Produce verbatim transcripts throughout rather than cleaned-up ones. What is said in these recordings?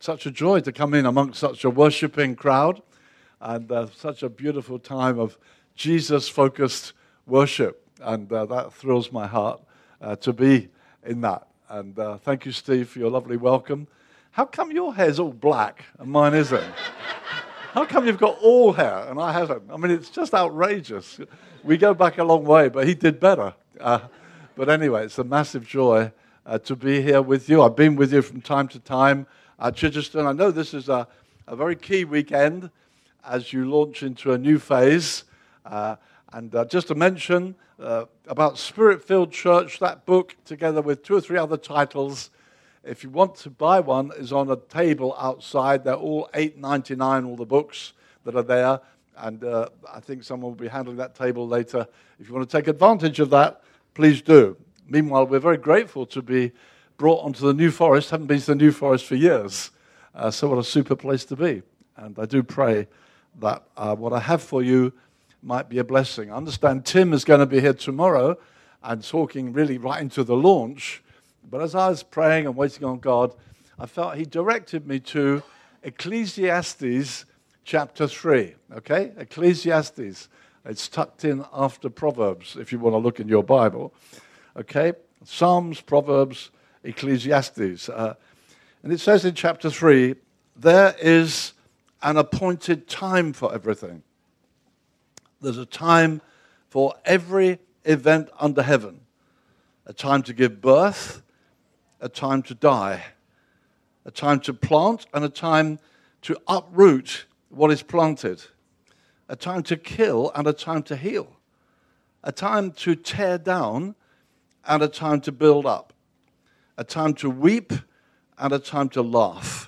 such a joy to come in amongst such a worshiping crowd and uh, such a beautiful time of Jesus-focused worship. And uh, that thrills my heart uh, to be in that. And uh, thank you, Steve, for your lovely welcome. How come your hair's all black and mine isn't? How come you've got all hair and I haven't? I mean, it's just outrageous. We go back a long way, but he did better. Uh, but anyway, it's a massive joy uh, to be here with you. I've been with you from time to time at Chichester. I know this is a, a very key weekend as you launch into a new phase. Uh, and uh, just to mention uh, about Spirit-Filled Church, that book, together with two or three other titles, if you want to buy one, is on a table outside. They're all eight ninety-nine, all the books that are there. And uh, I think someone will be handling that table later. If you want to take advantage of that, please do. Meanwhile, we're very grateful to be brought onto the New Forest. Haven't been to the New Forest for years. Uh, so what a super place to be. And I do pray that uh, what I have for you might be a blessing. I understand Tim is going to be here tomorrow and talking really right into the launch. But as I was praying and waiting on God, I felt he directed me to Ecclesiastes chapter three. Okay? Ecclesiastes. It's tucked in after Proverbs, if you want to look in your Bible. Okay? Psalms, Proverbs, Ecclesiastes. Uh, and it says in chapter three, there is an appointed time for everything. There's a time for every event under heaven. A time to give birth, a time to die, a time to plant, and a time to uproot what is planted, a time to kill and a time to heal, a time to tear down and a time to build up, a time to weep and a time to laugh,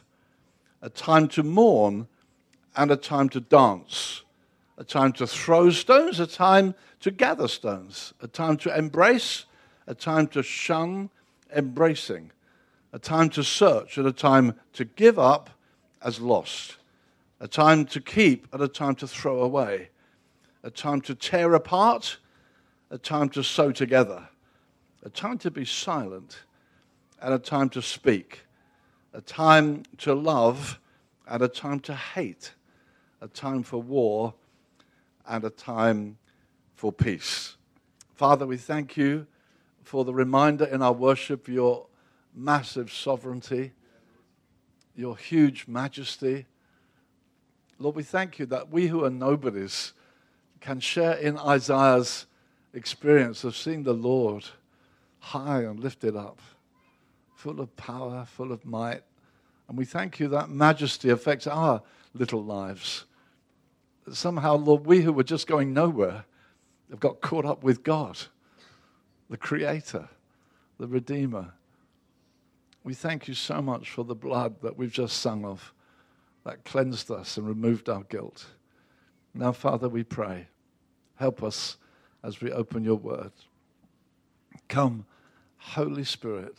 a time to mourn and a time to dance, a time to throw stones, a time to gather stones, a time to embrace, a time to shun embracing, a time to search and a time to give up as lost, a time to keep and a time to throw away, a time to tear apart, a time to sew together, a time to be silent and a time to speak, a time to love and a time to hate, a time for war and a time for peace. Father, we thank you for the reminder in our worship, your massive sovereignty, your huge majesty. Lord, we thank you that we who are nobodies can share in Isaiah's experience of seeing the Lord high and lifted up, full of power, full of might. And we thank you that majesty affects our little lives. Somehow, Lord, we who were just going nowhere have got caught up with God, the Creator, the Redeemer. We thank you so much for the blood that we've just sung of, that cleansed us and removed our guilt. Now, Father, we pray, help us as we open your word. Come, Holy Spirit.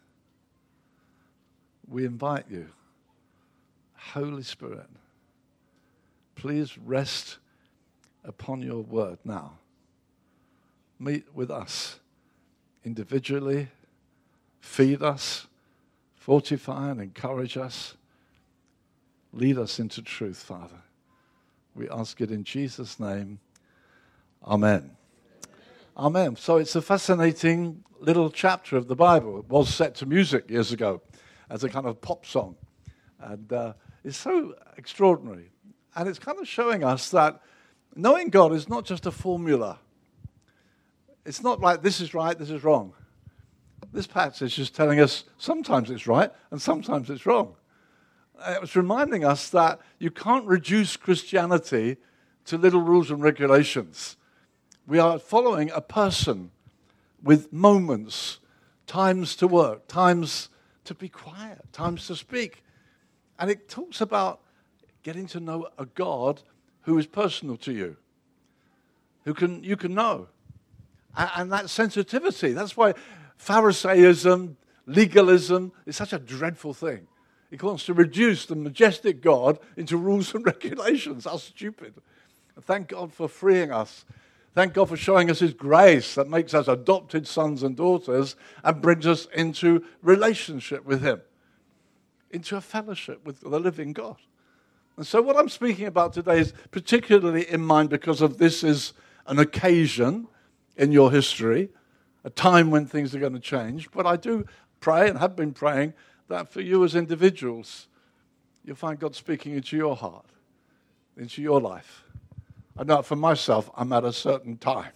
We invite you, Holy Spirit, please rest upon your word now. Meet with us individually, feed us, fortify and encourage us. Lead us into truth, Father. We ask it in Jesus' name. Amen. Amen. So it's a fascinating little chapter of the Bible. It was set to music years ago as a kind of pop song. And uh, it's so extraordinary. And it's kind of showing us that knowing God is not just a formula. It's not like this is right, this is wrong. This passage is telling us sometimes it's right and sometimes it's wrong. It was reminding us that you can't reduce Christianity to little rules and regulations. We are following a person with moments, times to work, times to be quiet, times to speak. And it talks about getting to know a God who is personal to you, who can you can know. And, and that sensitivity, that's why Pharisaism, legalism is such a dreadful thing. It wants to reduce the majestic God into rules and regulations. How stupid. Thank God for freeing us. Thank God for showing us his grace that makes us adopted sons and daughters and brings us into relationship with him. into a fellowship with the living God. And so what I'm speaking about today is particularly in mind because of this is an occasion in your history, a time when things are going to change. But I do pray and have been praying that for you as individuals, you'll find God speaking into your heart, into your life. I know for myself, I'm at a certain time,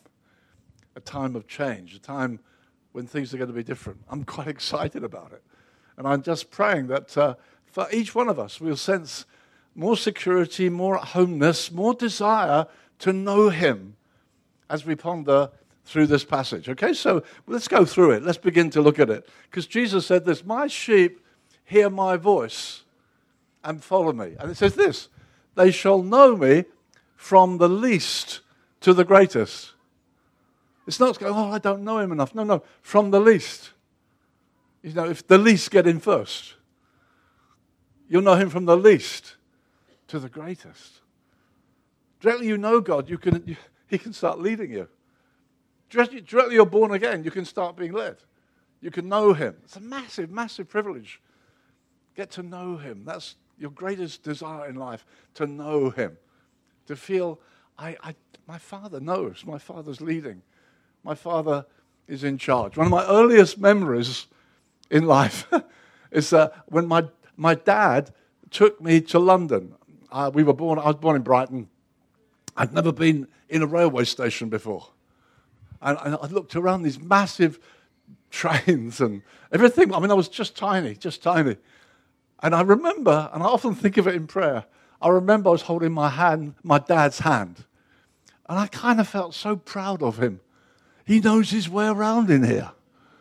a time of change, a time when things are going to be different. I'm quite excited about it. And I'm just praying that uh, for each one of us, we'll sense more security, more at-homeness, more desire to know him as we ponder through this passage. Okay, so let's go through it. Let's begin to look at it. Because Jesus said this, my sheep hear my voice and follow me. And it says this, they shall know me from the least to the greatest. It's not going, oh, I don't know him enough. No, no, from the least. You know, if the least get in first, you'll know him from the least to the greatest. Directly you know God, you can you, he can start leading you. Directly, directly you're born again, you can start being led. You can know him. It's a massive, massive privilege. Get to know him. That's your greatest desire in life, to know him. To feel, I, I, my Father knows, my Father's leading. My Father is in charge. One of my earliest memories in life is uh, when my, my dad took me to London. Uh, we were born, I was born in Brighton. I'd never been in a railway station before. And, and I looked around these massive trains and everything. I mean, I was just tiny, just tiny. And I remember, and I often think of it in prayer, I remember I was holding my hand, my dad's hand. And I kind of felt so proud of him. He knows his way around in here.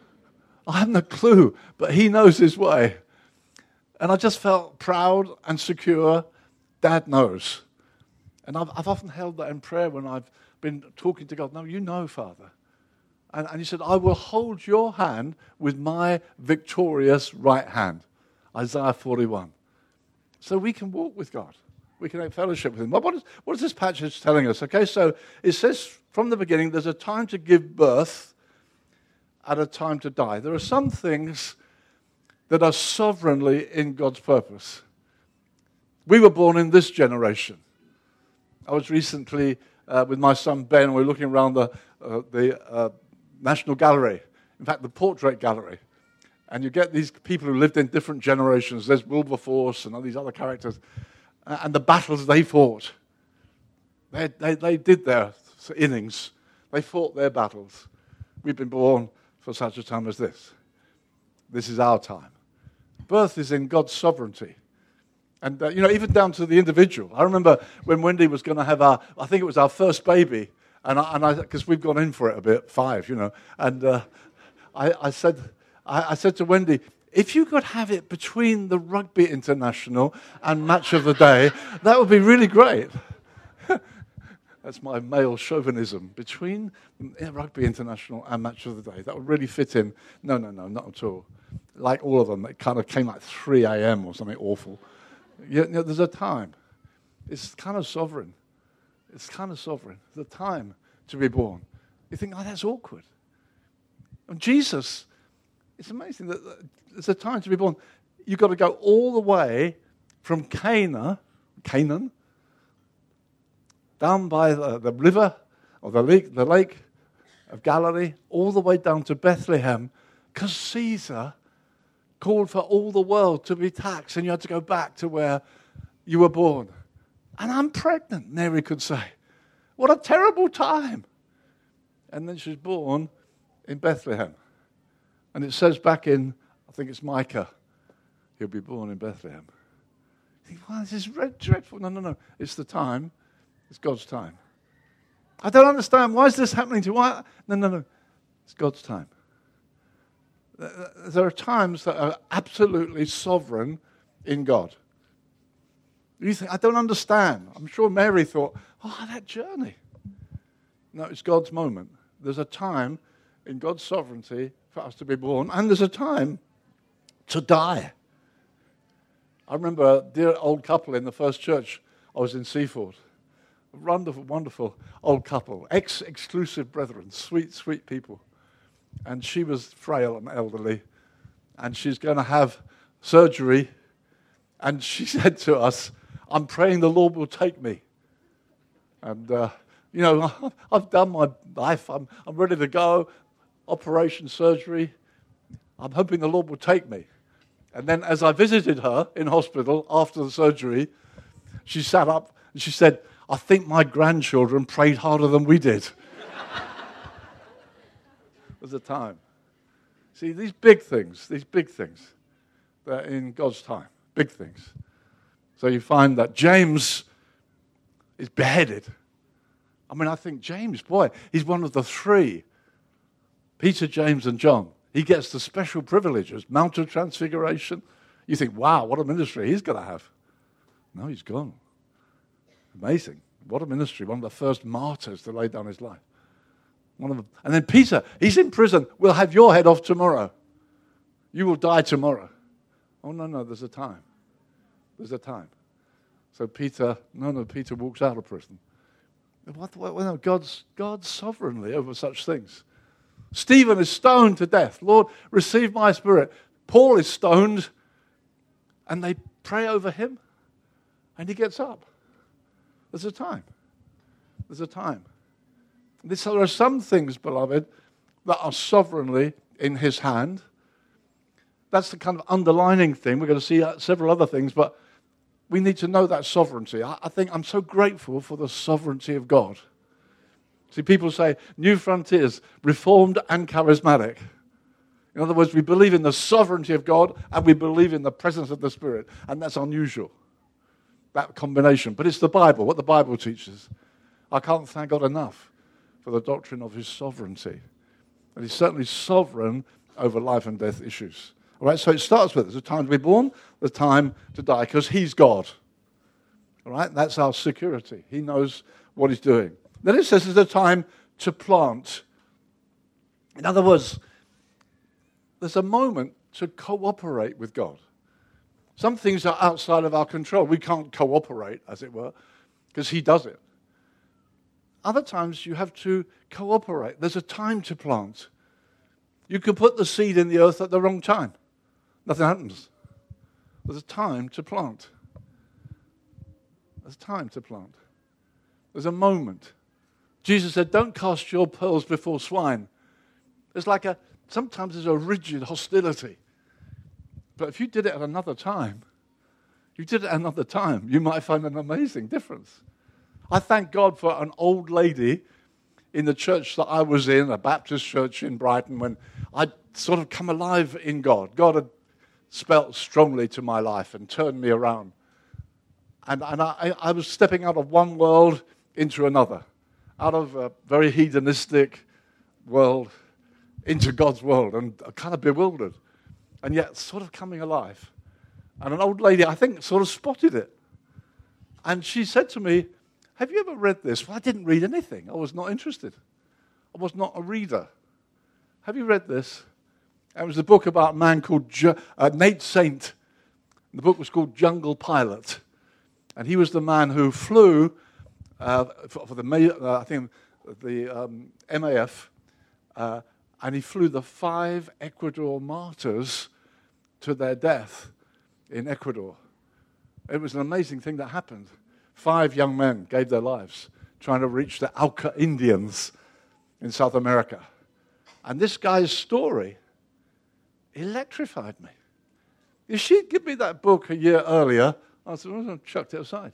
I haven't a clue, but he knows his way. And I just felt proud and secure. Dad knows. And I've, I've often held that in prayer when I've been talking to God. No, you know, Father. And, and he said, I will hold your hand with my victorious right hand. Isaiah forty-one. So we can walk with God. We can have fellowship with him. What is, what is this passage telling us? Okay, so it says from the beginning, there's a time to give birth and a time to die. There are some things that are sovereignly in God's purpose. We were born in this generation. I was recently uh, with my son Ben, we were looking around the, uh, the uh, National Gallery, in fact the Portrait Gallery, and you get these people who lived in different generations. There's Wilberforce and all these other characters, uh, and the battles they fought. They, they, they did their innings. They fought their battles. We've been born for such a time as this. This is our time. Birth is in God's sovereignty. And, uh, you know, even down to the individual. I remember when Wendy was going to have our, I think it was our first baby, and I, and I, because we've gone in for it a bit, five, you know, and uh, I, I said, I, I said to Wendy, if you could have it between the Rugby International and Match of the Day, that would be really great. That's my male chauvinism. Between Rugby International and Match of the Day, that would really fit in. No, no, no, not at all. Like all of them, it kind of came like three a.m. or something awful. You know, there's a time. It's kind of sovereign. It's kind of sovereign. The time to be born. You think, oh, that's awkward. And Jesus, it's amazing that there's a time to be born. You've got to go all the way from Cana, Canaan, down by the, the river or the lake, the lake of Galilee, all the way down to Bethlehem, because Caesar called for all the world to be taxed, and you had to go back to where you were born. And I'm pregnant, Mary could say. What a terrible time. And then she's born in Bethlehem. And it says back in, I think it's Micah, he'll be born in Bethlehem. You think, well, this is dreadful. No, no, no. It's the time. It's God's time. I don't understand. Why is this happening to why? No, no, no. It's God's time. There are times that are absolutely sovereign in God. You think, I don't understand. I'm sure Mary thought, oh, that journey. No, it's God's moment. There's a time in God's sovereignty for us to be born, and there's a time to die. I remember a dear old couple in the first church I was in Seaford. A wonderful, wonderful old couple, ex-exclusive brethren, sweet, sweet people. And she was frail and elderly, and she's going to have surgery And she said to us, I'm praying the Lord will take me. And, uh, you know, I've done my life. I'm, I'm ready to go. Operation, surgery. I'm hoping the Lord will take me. And then as I visited her in hospital after the surgery, she sat up and she said, I think my grandchildren prayed harder than we did. There's a time. See, these big things, these big things, they're in God's time. Big things. So you find that James is beheaded. I mean, I think James, boy, he's one of the three. Peter, James, and John. He gets the special privileges. Mount of Transfiguration. You think, wow, what a ministry he's going to have. No, he's gone. Amazing. What a ministry. One of the first martyrs to lay down his life. One of them. And then Peter, he's in prison. We'll have your head off tomorrow. You will die tomorrow. Oh, no, no, there's a time. There's a time. So Peter, no, no, Peter walks out of prison. What, what, no, God's, God's sovereignly over such things. Stephen is stoned to death. Lord, receive my spirit. Paul is stoned, and they pray over him, and he gets up. There's a time. There's a time. This, there are some things, beloved, that are sovereignly in his hand. That's the kind of underlining thing. We're going to see several other things, but we need to know that sovereignty. I, I think I'm so grateful for the sovereignty of God. See, people say, New Frontiers, reformed and charismatic. In other words, we believe in the sovereignty of God and we believe in the presence of the Spirit. And that's unusual, that combination. But it's the Bible, what the Bible teaches. I can't thank God enough for the doctrine of his sovereignty. And he's certainly sovereign over life and death issues. All right, so it starts with, there's a time to be born, the time to die, because he's God. All right, that's our security. He knows what he's doing. Then it says there's a time to plant. In other words, there's a moment to cooperate with God. Some things are outside of our control. We can't cooperate, as it were, because he does it. Other times you have to cooperate. There's a time to plant. You can put the seed in the earth at the wrong time. Nothing happens. There's a time to plant. There's time to plant. There's a moment. Jesus said, don't cast your pearls before swine. There's like a, sometimes there's a rigid hostility. But if you did it at another time, you did it at another time, you might find an amazing difference. I thank God for an old lady in the church that I was in, a Baptist church in Brighton, when I'd sort of come alive in God. God had spelt strongly to my life and turned me around. And, and I, I was stepping out of one world into another, out of a very hedonistic world into God's world, and kind of bewildered, and yet sort of coming alive. And an old lady, I think, sort of spotted it. And she said to me, have you ever read this? Well, I didn't read anything. I was not interested. I was not a reader. Have you read this? It was a book about a man called Ju- uh, Nate Saint. The book was called Jungle Pilot. And he was the man who flew uh, for, for the, uh, I think, the um, M A F, uh, and he flew the five Ecuador martyrs to their death in Ecuador. It was an amazing thing that happened. Five young men gave their lives trying to reach the Auca Indians in South America. And this guy's story electrified me. If she'd given me that book a year earlier, I said, well, I chucked it aside.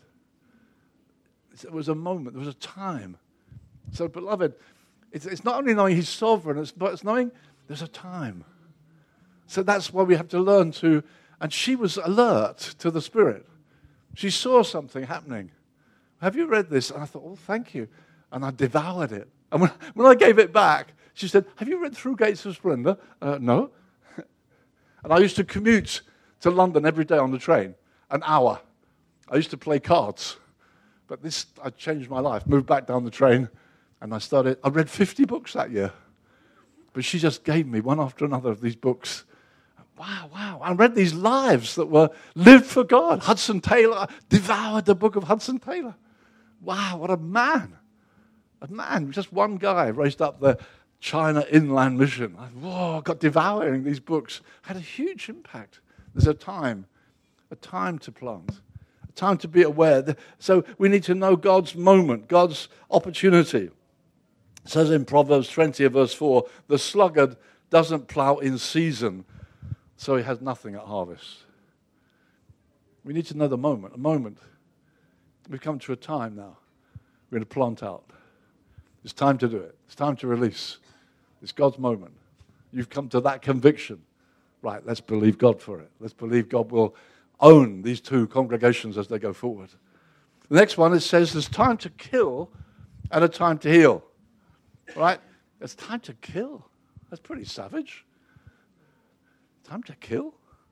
It was a moment, there was a time. So, beloved, it's, it's not only knowing he's sovereign, it's, but it's knowing there's a time. So that's why we have to learn to, and she was alert to the Spirit. She saw something happening. Have you read this? And I thought, oh, thank you. And I devoured it. And when, when I gave it back, she said, have you read Through Gates of Splendor? Uh, no. And I used to commute to London every day on the train, an hour. I used to play cards. But this, I changed my life, moved back down the train, and I started, I read fifty books that year. But she just gave me one after another of these books. Wow, wow. I read these lives that were lived for God. Hudson Taylor, devoured the book of Hudson Taylor. Wow, what a man. A man, just one guy raised up the China Inland Mission. I, whoa, got devouring these books. Had a huge impact. There's a time. a time to plant, a time to be aware. So we need to know God's moment, God's opportunity. It says in Proverbs twenty, verse four, the sluggard doesn't plow in season, so he has nothing at harvest. We need to know the moment, a moment. We've come to a time now. We're going to plant out. It's time to do it. It's time to release. It's God's moment. You've come to that conviction. Right, let's believe God for it. Let's believe God will own these two congregations as they go forward. The next one, it says there's time to kill and a time to heal. Right? It's time to kill. That's pretty savage. Time to kill.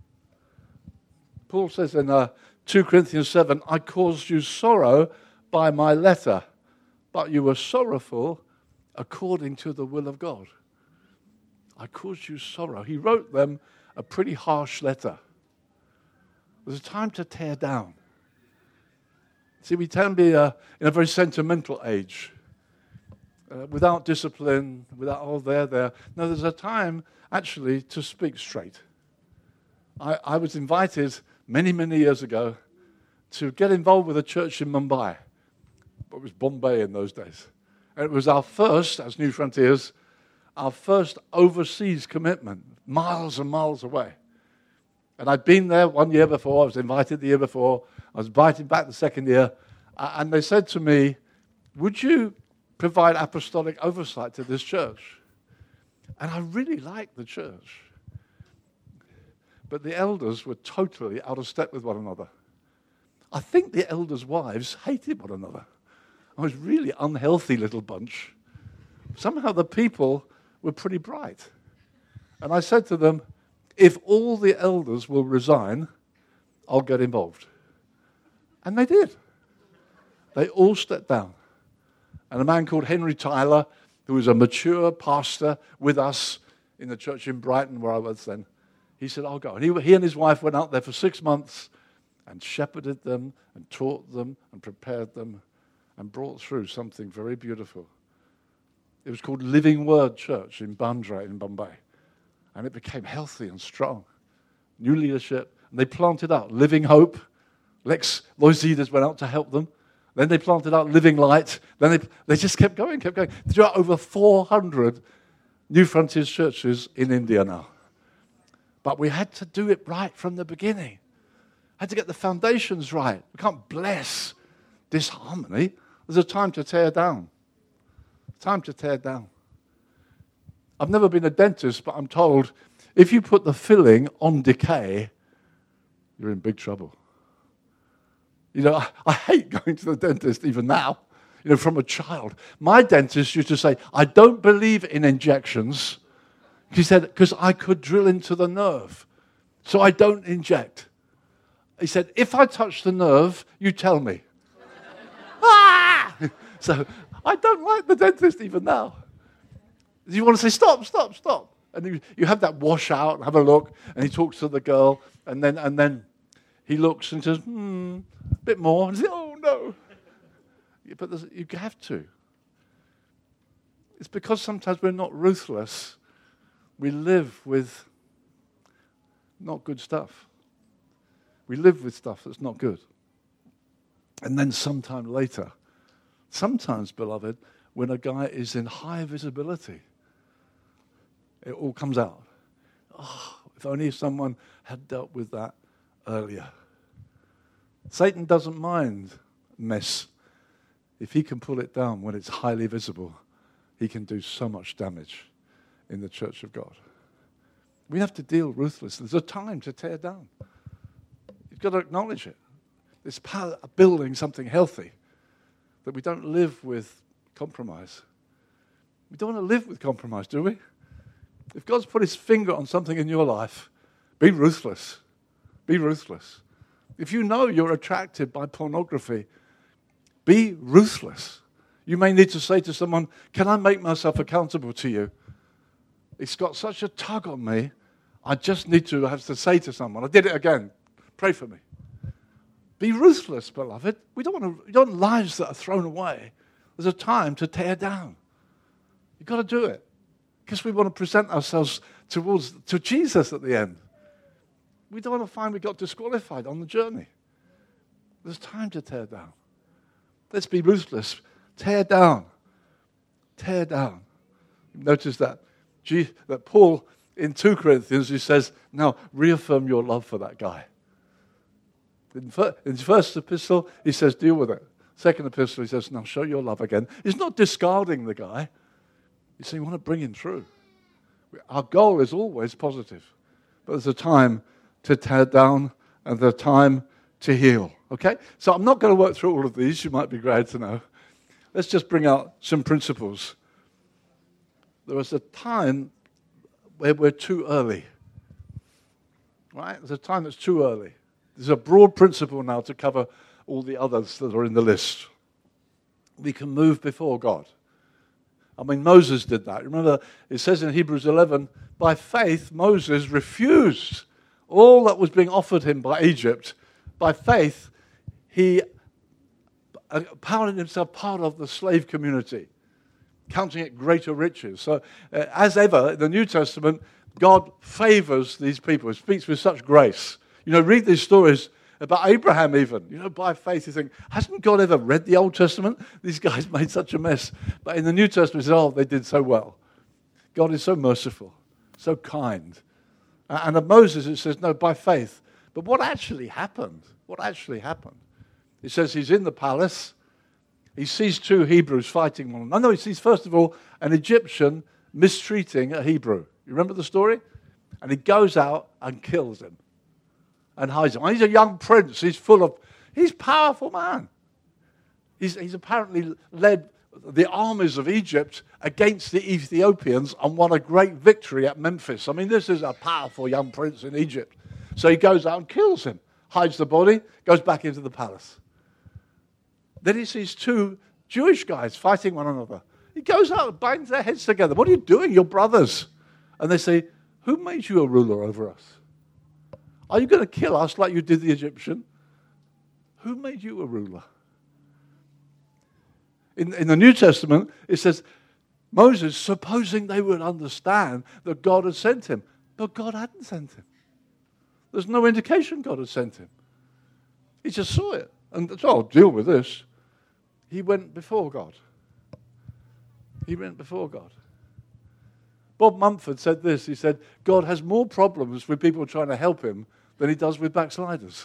Paul says in uh, two Corinthians seven, I caused you sorrow by my letter, but you were sorrowful according to the will of God. I caused you sorrow. He wrote them a pretty harsh letter. There's a time to tear down. See, we tend to be uh, in a very sentimental age, uh, without discipline, without, oh, there, there. No, there's a time, actually, to speak straight. I, I was invited many, many years ago to get involved with a church in Mumbai. It was Bombay in those days. And it was our first, as New Frontiers, our first overseas commitment, miles and miles away. And I'd been there one year before. I was invited the year before. I was invited back the second year. Uh, and they said to me, would you provide apostolic oversight to this church? And I really liked the church. But the elders were totally out of step with one another. I think the elders' wives hated one another. I was a really unhealthy little bunch. Somehow the people were pretty bright. And I said to them, if all the elders will resign, I'll get involved. And they did. They all stepped down. And a man called Henry Tyler, who was a mature pastor with us in the church in Brighton where I was then, he said, I'll go. And he, he and his wife went out there for six months and shepherded them and taught them and prepared them and brought through something very beautiful. It was called Living Word Church in Bandra in Bombay. And it became healthy and strong. New leadership. And they planted out Living Hope. Lex Loisides went out to help them. Then they planted out Living Light. Then they, they just kept going, kept going. There are over four hundred New Frontiers churches in India now. But we had to do it right from the beginning. Had to get the foundations right. We can't bless disharmony. There's a time to tear down. Time to tear down. I've never been a dentist, but I'm told if you put the filling on decay, you're in big trouble. You know, I, I hate going to the dentist even now, you know, from a child. My dentist used to say, I don't believe in injections. He said, because I could drill into the nerve. So I don't inject. He said, if I touch the nerve, you tell me. ah! So I don't like the dentist even now. You want to say, stop, stop, stop. And you, you have that wash out and have a look, and he talks to the girl, and then and then he looks and says, hmm, a bit more. And he says, oh, no. But you have to. It's because sometimes we're not ruthless. We live with not good stuff. We live with stuff that's not good. And then sometime later, sometimes, beloved, when a guy is in high visibility, it all comes out. Oh, if only someone had dealt with that earlier. Satan doesn't mind mess. If he can pull it down when it's highly visible, he can do so much damage in the church of God. We have to deal ruthlessly. There's a time to tear down. You've got to acknowledge it. It's part of building something healthy, that we don't live with compromise. We don't want to live with compromise, do we? If God's put his finger on something in your life, be ruthless. Be ruthless. If you know you're attracted by pornography, be ruthless. You may need to say to someone, can I make myself accountable to you? It's got such a tug on me, I just need to have to say to someone, I did it again, pray for me. Be ruthless, beloved. We don't want to, we don't want lives that are thrown away. There's a time to tear down. You've got to do it. Because we want to present ourselves towards to Jesus at the end. We don't want to find we got disqualified on the journey. There's time to tear down. Let's be ruthless. Tear down. Tear down. Notice that, G, that Paul, in two Corinthians, he says, now reaffirm your love for that guy. In, fir- in his first epistle, he says, deal with it. Second epistle, he says, now show your love again. He's not discarding the guy. He's saying, you want to bring him through. Our goal is always positive. But there's a time to tear down and there's a time to heal. Okay? So I'm not going to work through all of these. You might be glad to know. Let's just bring out some principles. There is a time where we're too early. Right? There's a time that's too early. There's a broad principle now to cover all the others that are in the list. We can move before God. I mean, Moses did that. Remember, it says in Hebrews eleven, by faith, Moses refused all that was being offered him by Egypt. By faith, he counted himself part of the slave community, counting it greater riches. So, uh, as ever, in the New Testament, God favors these people. He speaks with such grace. You know, read these stories about Abraham even. You know, by faith you think, hasn't God ever read the Old Testament? These guys made such a mess. But in the New Testament, it says, oh, they did so well. God is so merciful, so kind. And of Moses, it says, no, by faith. But what actually happened? What actually happened? It says he's in the palace. He sees two Hebrews fighting one another. No, he sees, first of all, an Egyptian mistreating a Hebrew. You remember the story? And he goes out and kills him. And hides him. And he's a young prince. He's full of, he's a powerful man. He's, he's apparently led the armies of Egypt against the Ethiopians and won a great victory at Memphis. I mean, this is a powerful young prince in Egypt. So he goes out and kills him, hides the body, goes back into the palace. Then he sees two Jewish guys fighting one another. He goes out and bangs their heads together. What are you doing? You're brothers. And they say, who made you a ruler over us? Are you going to kill us like you did the Egyptian? Who made you a ruler? In, in the New Testament, it says, Moses, supposing they would understand that God had sent him. But God hadn't sent him. There's no indication God had sent him. He just saw it. And so I'll deal with this. He went before God. He went before God. Bob Mumford said this. He said, God has more problems with people trying to help him than he does with backsliders.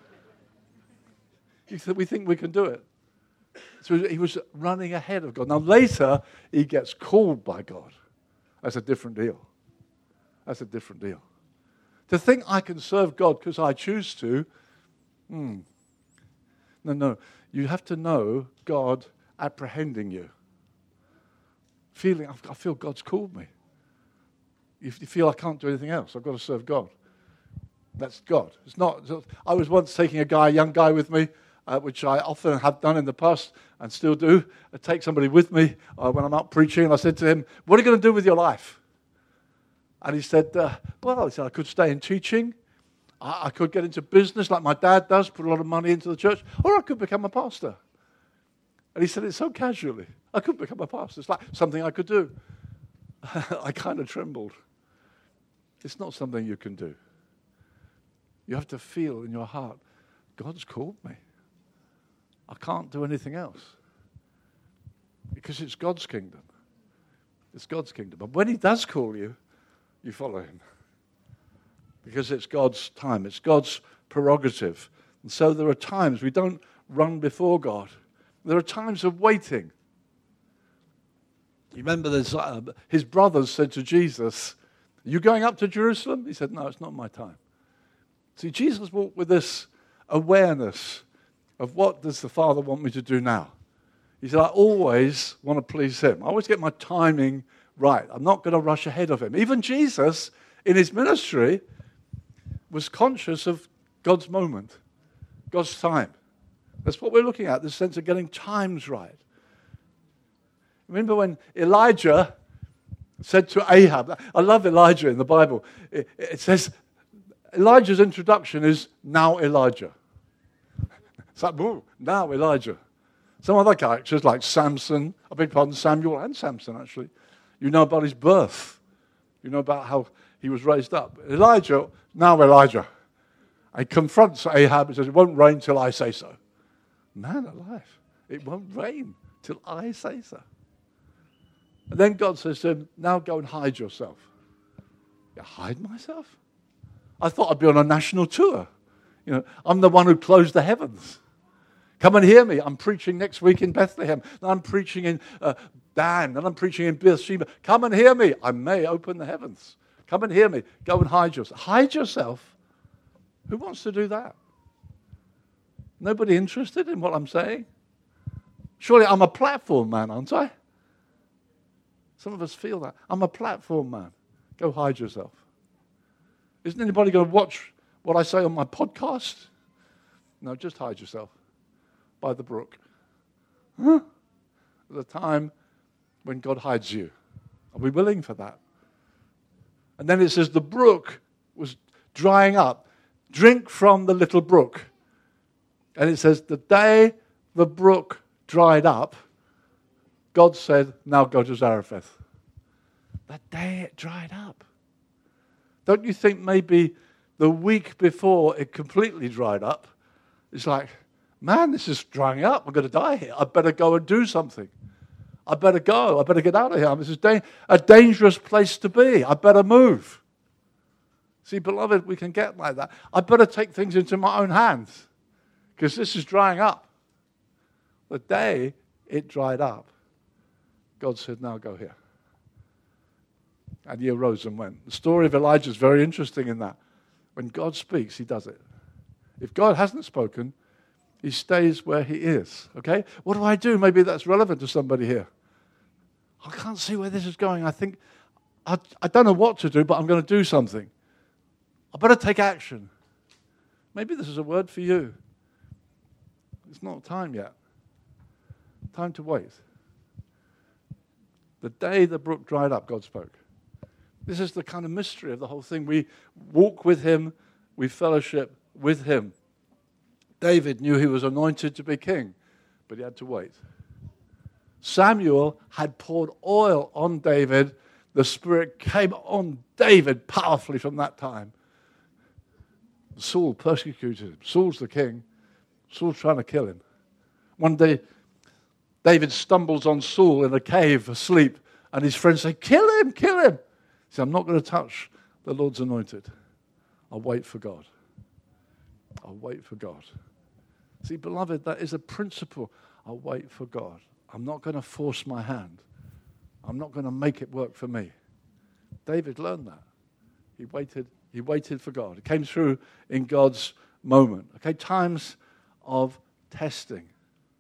We think we can do it. So he was running ahead of God. Now later, he gets called by God. That's a different deal. That's a different deal. To think I can serve God because I choose to, hmm. No, no. You have to know God apprehending you. Feeling, I feel God's called me. If you feel I can't do anything else, I've got to serve God. That's God. It's not. I was once taking a guy, a young guy with me, uh, which I often have done in the past and still do. I take somebody with me uh, when I'm out preaching, and I said to him, what are you going to do with your life? And he said, uh, well, he said, I could stay in teaching. I, I could get into business like my dad does, put a lot of money into the church, or I could become a pastor. And he said it so casually. I could become a pastor. It's like something I could do. I kind of trembled. It's not something you can do. You have to feel in your heart, God's called me. I can't do anything else. Because it's God's kingdom. It's God's kingdom. But when he does call you, you follow him. Because it's God's time. It's God's prerogative. And so there are times we don't run before God. There are times of waiting. You remember this, uh, his brothers said to Jesus, are you going up to Jerusalem? He said, no, it's not my time. See, Jesus walked with this awareness of what does the Father want me to do now. He said, I always want to please him. I always get my timing right. I'm not going to rush ahead of him. Even Jesus, in his ministry, was conscious of God's moment, God's time. That's what we're looking at, this sense of getting times right. Remember when Elijah said to Ahab, I love Elijah in the Bible. It, it says, Elijah's introduction is, now Elijah. It's like, ooh, now Elijah. Some other characters like Samson, I beg pardon, Samuel and Samson actually. You know about his birth. You know about how he was raised up. Elijah, now Elijah. He confronts Ahab and says, it won't rain till I say so. Man alive, it won't rain till I say so. And then God says to him, now go and hide yourself. You hide myself? I thought I'd be on a national tour. You know, I'm the one who closed the heavens. Come and hear me. I'm preaching next week in Bethlehem. And I'm preaching in uh, Dan. And I'm preaching in Beersheba. Come and hear me. I may open the heavens. Come and hear me. Go and hide yourself. Hide yourself? Who wants to do that? Nobody interested in what I'm saying? Surely I'm a platform man, aren't I? Some of us feel that. I'm a platform man. Go hide yourself. Isn't anybody going to watch what I say on my podcast? No, just hide yourself by the brook. Huh? The time when God hides you. Are we willing for that? And then it says the brook was drying up. Drink from the little brook. And it says the day the brook dried up, God said, now go to Zarephath. The day it dried up. Don't you think maybe the week before it completely dried up, it's like, man, this is drying up. I'm going to die here. I better go and do something. I better go. I better get out of here. This is da- a dangerous place to be. I better move. See, beloved, we can get like that. I better take things into my own hands because this is drying up. The day it dried up, God said, now go here. And he arose and went. The story of Elijah is very interesting in that. When God speaks, he does it. If God hasn't spoken, he stays where he is. Okay? What do I do? Maybe that's relevant to somebody here. I can't see where this is going. I think, I, I don't know what to do, but I'm going to do something. I better take action. Maybe this is a word for you. It's not time yet. Time to wait. The day the brook dried up, God spoke. This is the kind of mystery of the whole thing. We walk with him, we fellowship with him. David knew he was anointed to be king, but he had to wait. Samuel had poured oil on David. The Spirit came on David powerfully from that time. Saul persecuted him. Saul's the king. Saul's trying to kill him. One day, David stumbles on Saul in a cave asleep, and his friends say, kill him, kill him. He said, I'm not going to touch the Lord's anointed. I'll wait for God. I'll wait for God. See, beloved, that is a principle. I'll wait for God. I'm not going to force my hand. I'm not going to make it work for me. David learned that. He waited, he waited for God. It came through in God's moment. Okay, times of testing.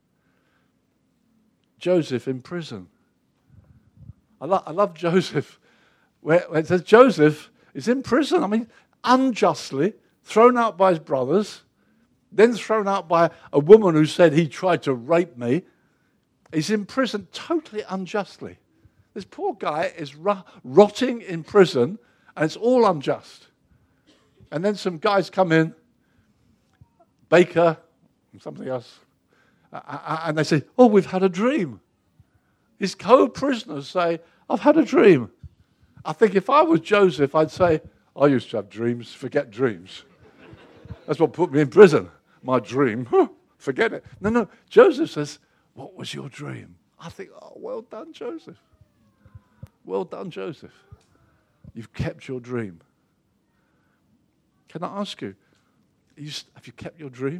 Joseph in prison. I, lo- I love Joseph. Where, where it says Joseph is in prison. I mean, unjustly thrown out by his brothers, then thrown out by a woman who said he tried to rape me. He's in prison totally unjustly. This poor guy is ro- rotting in prison, and it's all unjust. And then some guys come in, Baker, and something else, uh, and they say, oh, we've had a dream. His co-prisoners say, I've had a dream. I think if I was Joseph, I'd say, I used to have dreams, forget dreams. That's what put me in prison. My dream, forget it. No, no, Joseph says, what was your dream? I think, oh, well done, Joseph. Well done, Joseph. You've kept your dream. Can I ask you, you have you kept your dream?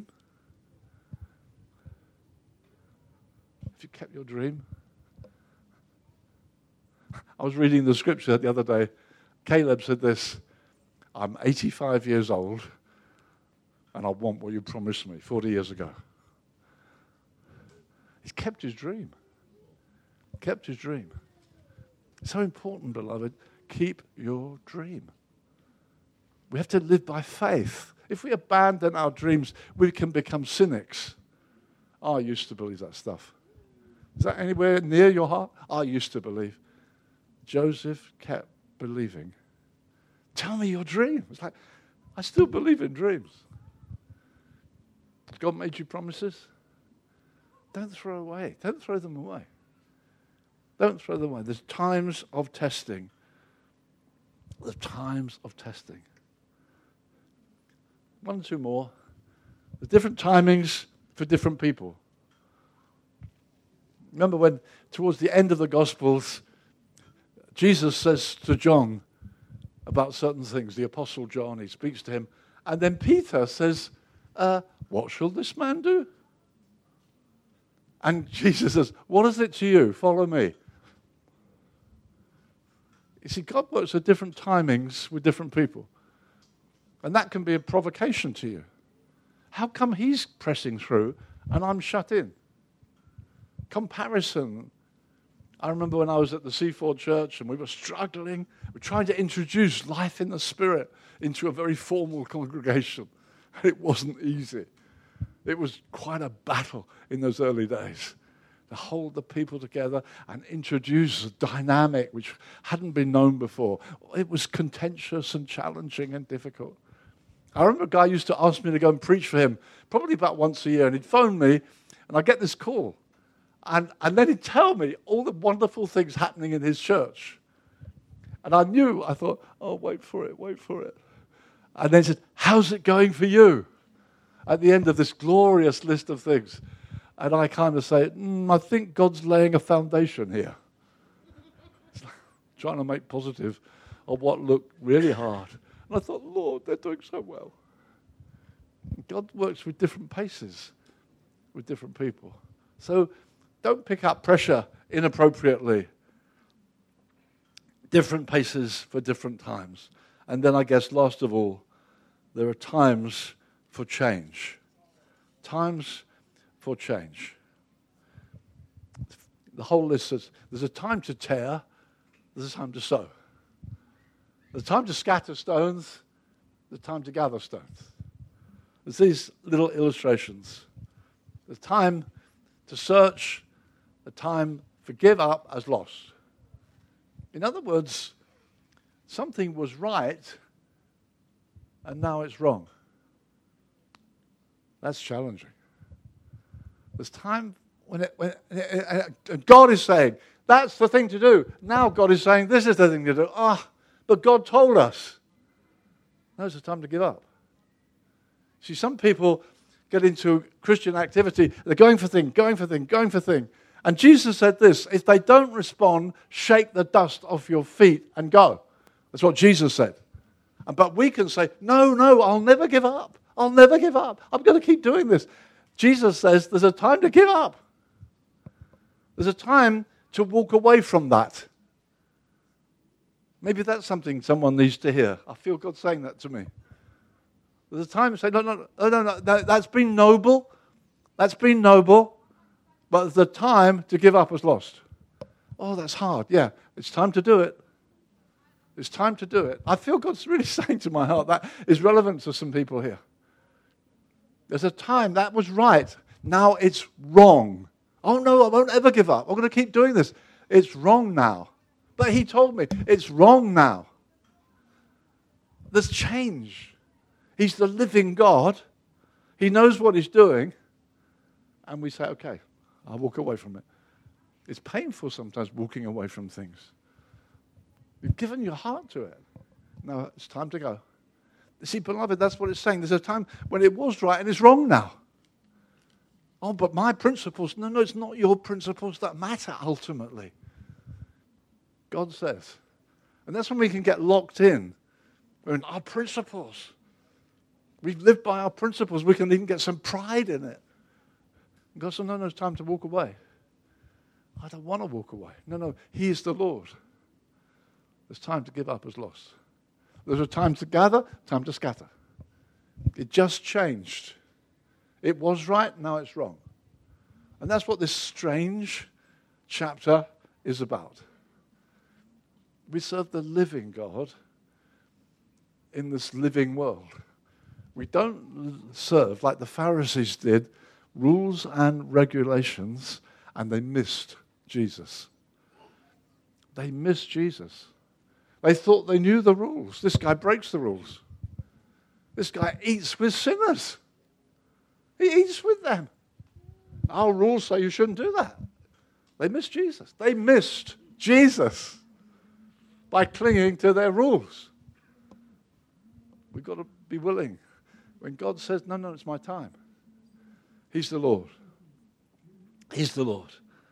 Have you kept your dream? I was reading the scripture the other day. Caleb said this, I'm eighty-five years old and I want what you promised me forty years ago. He's kept his dream. Kept his dream. It's so important, beloved. Keep your dream. We have to live by faith. If we abandon our dreams, we can become cynics. Oh, I used to believe that stuff. Is that anywhere near your heart? I used to believe. Joseph kept believing. Tell me your dream. It's like, I still believe in dreams. God made you promises. Don't throw away. Don't throw them away. Don't throw them away. There's times of testing. There's times of testing. One or two more. There's different timings for different people. Remember when, towards the end of the Gospels, Jesus says to John about certain things, the Apostle John, he speaks to him, and then Peter says, uh, what shall this man do? And Jesus says, what is it to you? Follow me. You see, God works at different timings with different people. And that can be a provocation to you. How come he's pressing through and I'm shut in? Comparison. I remember when I was at the Seaford Church and we were struggling. We're trying to introduce life in the Spirit into a very formal congregation. It wasn't easy. It was quite a battle in those early days to hold the people together and introduce a dynamic which hadn't been known before. It was contentious and challenging and difficult. I remember a guy used to ask me to go and preach for him, probably about once a year, and he'd phone me, and I'd get this call. And, and then he'd tell me all the wonderful things happening in his church. And I knew, I thought, oh, wait for it, wait for it. And then he said, how's it going for you? At the end of this glorious list of things. And I kind of say, mm, I think God's laying a foundation here. It's like trying to make positive of what looked really hard. And I thought, Lord, they're doing so well. God works with different paces with different people. So don't pick up pressure inappropriately. Different paces for different times. And then I guess last of all, there are times for change. Times for change. The whole list says there's a time to tear, there's a time to sow. There's a time to scatter stones, there's a time to gather stones. There's these little illustrations. There's time to search, a time for give up as lost. In other words, something was right and now it's wrong. That's challenging. There's time when, it, when it, it, God is saying, that's the thing to do. Now God is saying, this is the thing to do. Ah, oh, but God told us. Now it's the time to give up. See, some people get into Christian activity. They're going for thing, going for thing, going for thing. And Jesus said this, if they don't respond, shake the dust off your feet and go. That's what Jesus said. But we can say, no, no, I'll never give up. I'll never give up. I'm going to keep doing this. Jesus says there's a time to give up. There's a time to walk away from that. Maybe that's something someone needs to hear. I feel God saying that to me. There's a time to say, no, no, no, no, no, that's been noble. That's been noble. But the time to give up is lost. Oh, that's hard. Yeah, it's time to do it. It's time to do it. I feel God's really saying to my heart that is relevant to some people here. There's a time that was right. Now it's wrong. Oh no, I won't ever give up. I'm going to keep doing this. It's wrong now. But he told me, it's wrong now. There's change. He's the living God. He knows what he's doing. And we say, okay, I'll walk away from it. It's painful sometimes walking away from things. You've given your heart to it. Now it's time to go. See, beloved, that's what it's saying. There's a time when it was right and it's wrong now. Oh, but my principles. No, no, it's not your principles that matter ultimately. God says. And that's when we can get locked in. We're in our principles. We've lived by our principles. We can even get some pride in it. And God said, no, no, it's time to walk away. I don't want to walk away. No, no, he is the Lord. There's time to give up as lost. There's a time to gather, time to scatter. It just changed. It was right, now it's wrong. And that's what this strange chapter is about. We serve the living God in this living world. We don't serve, like the Pharisees did, rules and regulations, and they missed Jesus. They missed Jesus. They thought they knew the rules. This guy breaks the rules. This guy eats with sinners. He eats with them. Our rules say you shouldn't do that. They missed Jesus. They missed Jesus by clinging to their rules. We've got to be willing When God says, no, no, it's my time. He's the Lord. He's the Lord.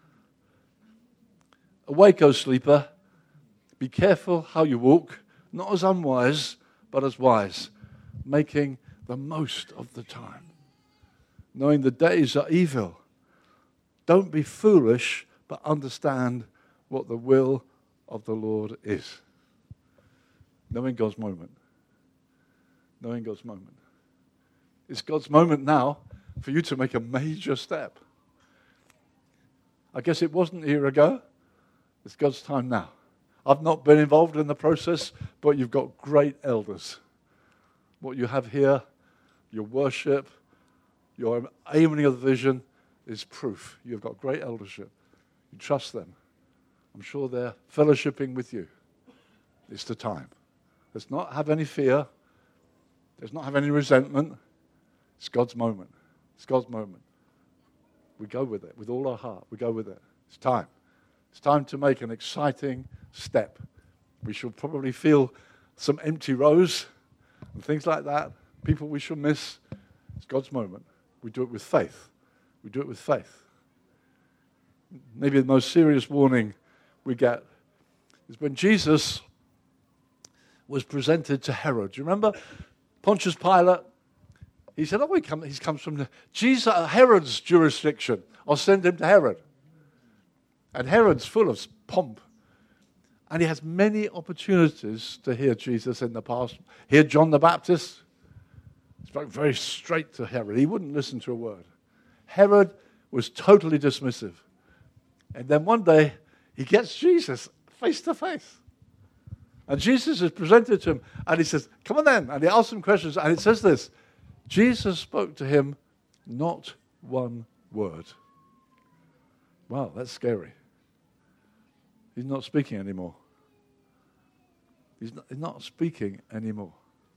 Awake, O sleeper. Be careful how you walk, not as unwise, but as wise, making the most of the time, knowing the days are evil. Don't be foolish, but understand what the will of the Lord is. Knowing God's moment. Knowing God's moment. It's God's moment now for you to make a major step. I guess it wasn't a year ago. It's God's time now. I've not been involved in the process, but you've got great elders. What you have here, your worship, your aiming of the vision is proof. You've got great eldership. You trust them. I'm sure they're fellowshipping with you. It's the time. Let's not have any fear. Let's not have any resentment. It's God's moment. It's God's moment. We go with it with all our heart. We go with it. It's time. It's time to make an exciting step. We should probably feel some empty rows and things like that. People we should miss. It's God's moment. We do it with faith. We do it with faith. Maybe the most serious warning we get is when Jesus was presented to Herod. Do you remember? Pontius Pilate, he said, oh, he, come, he comes from the, Jesus, Herod's jurisdiction. I'll send him to Herod. And Herod's full of pomp. And he has many opportunities to hear Jesus in the past. Hear John the Baptist. He spoke very straight to Herod. He wouldn't listen to a word. Herod was totally dismissive. And then one day, he gets Jesus face to face. And Jesus is presented to him, and he says, come on then. And he asks him questions, and it says this, Jesus spoke to him not one word. Wow, that's scary. He's not speaking anymore. He's not, he's not speaking anymore.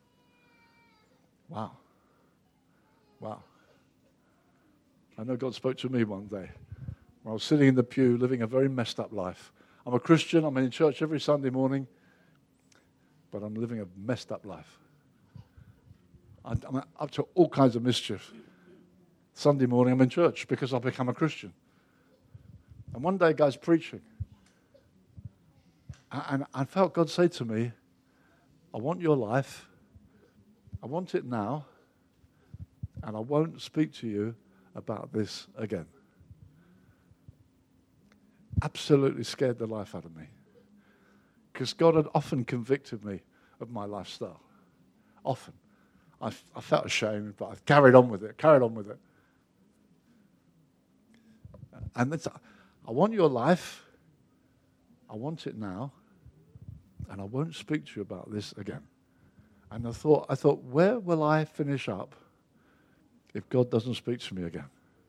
Wow. Wow. I know God spoke to me one day when I was sitting in the pew living a very messed up life. I'm a Christian. I'm in church every Sunday morning, but I'm living a messed up life. I'm up to all kinds of mischief. Sunday morning I'm in church because I've become a Christian. And one day a guy's preaching. And I felt God say to me, I want your life. I want it now. And I won't speak to you about this again. Absolutely scared the life out of me. Because God had often convicted me of my lifestyle. Often. I, I felt ashamed, but I carried on with it, carried on with it. And that's, I want your life. I want it now. And I won't speak to you about this again. And I thought, I thought, where will I finish up if God doesn't speak to me again?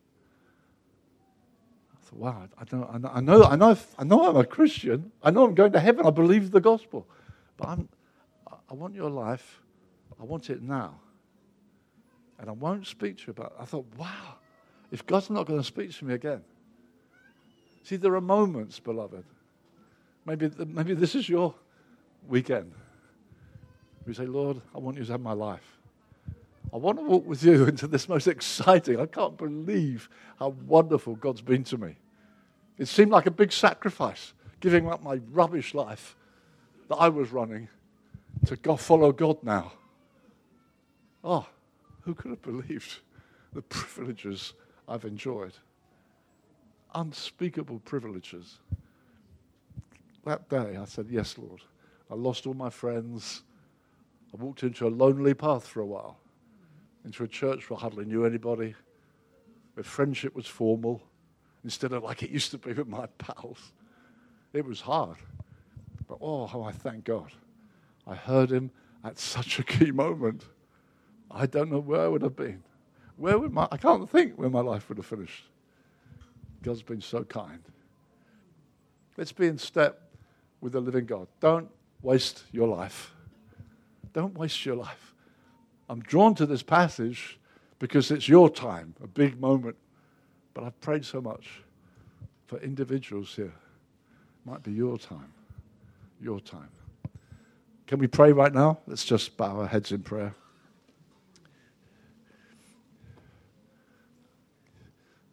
I thought, wow, I don't, I know, I know, I know, I know I'm a Christian. I know I'm going to heaven. I believe the gospel, but I'm, I want your life. I want it now, and I won't speak to you about it. I thought, wow, if God's not going to speak to me again. See, there are moments, beloved. Maybe, maybe this is your weekend. We say, Lord, I want you to have my life. I want to walk with you into this most exciting. I can't believe how wonderful God's been to me. It seemed like a big sacrifice, giving up my rubbish life that I was running to go follow God now. Oh, who could have believed the privileges I've enjoyed? Unspeakable privileges. That day I said, yes, Lord. I lost all my friends. I walked into a lonely path for a while, into a church where I hardly knew anybody, where friendship was formal, instead of like it used to be with my pals. It was hard. But oh, how I thank God. I heard him at such a key moment. I don't know where I would have been. Where would my, I can't think where my life would have finished. God's been so kind. Let's be in step with the living God. Don't waste your life. Don't waste your life. I'm drawn to this passage because it's your time, a big moment. But I've prayed so much for individuals here. It might be your time. Your time. Can we pray right now? Let's just bow our heads in prayer.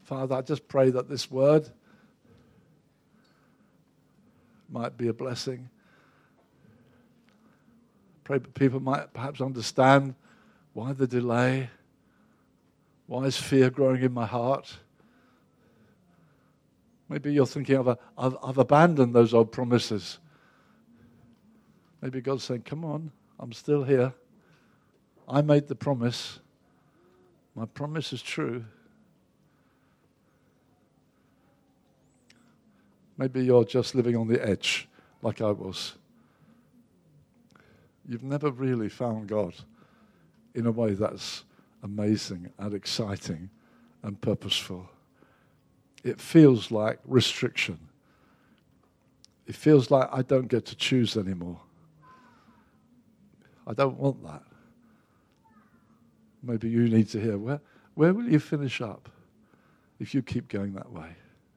Father, I just pray that this word might be a blessing. Pray that people might perhaps understand why the delay, why is fear growing in my heart. Maybe you're thinking, of a, I've, I've abandoned those old promises. Maybe God's saying, come on, I'm still here. I made the promise. My promise is true. Maybe you're just living on the edge like I was. You've never really found God in a way that's amazing and exciting and purposeful. It feels like restriction. It feels like I don't get to choose anymore. I don't want that. Maybe you need to hear, where, where will you finish up if you keep going that way?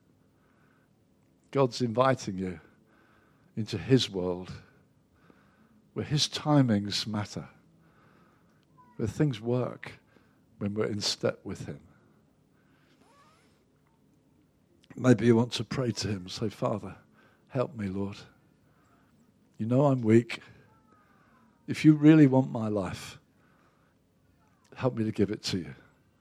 God's inviting you into his world where his timings matter, where things work when we're in step with him. Maybe you want to pray to him, say, Father, help me, Lord. You know I'm weak. If you really want my life, help me to give it to you.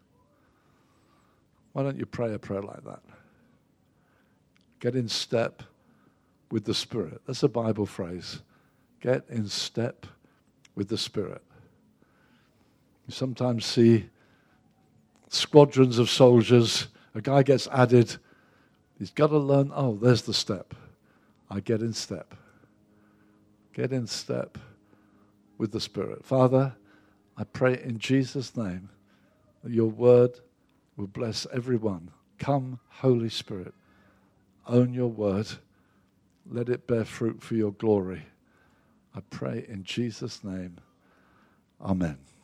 Why don't you pray a prayer like that? Get in step with the Spirit. That's a Bible phrase. Get in step with the Spirit. You sometimes see squadrons of soldiers. A guy gets added. He's got to learn, oh, there's the step. I get in step. Get in step with the Spirit. Father, I pray in Jesus' name that your word will bless everyone. Come, Holy Spirit. Own your word. Let it bear fruit for your glory. I pray in Jesus' name. Amen.